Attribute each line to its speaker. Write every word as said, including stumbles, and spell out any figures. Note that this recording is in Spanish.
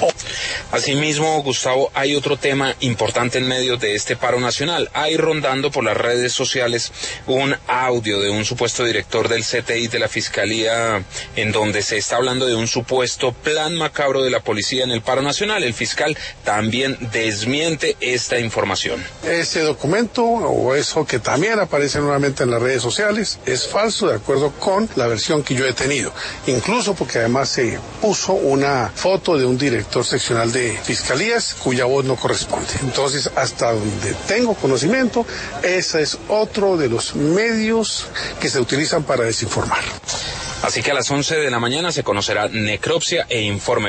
Speaker 1: Asimismo, Gustavo, hay otro tema importante en medio de este paro nacional. Hay rondando por las redes sociales un audio de un supuesto director del C T I de la Fiscalía en donde se está hablando de un supuesto plan macabro de la policía en el paro nacional. El fiscal también desmiente esta información.
Speaker 2: Ese documento, o eso que también aparece nuevamente en las redes sociales, es falso de acuerdo con la versión que yo he tenido. Incluso porque además se puso una foto de un director seccional de fiscalías cuya voz no corresponde. Entonces, hasta donde tengo conocimiento, ese es otro de los medios que se utilizan para desinformar.
Speaker 1: Así que a las once de la mañana se conocerá necropsia e informe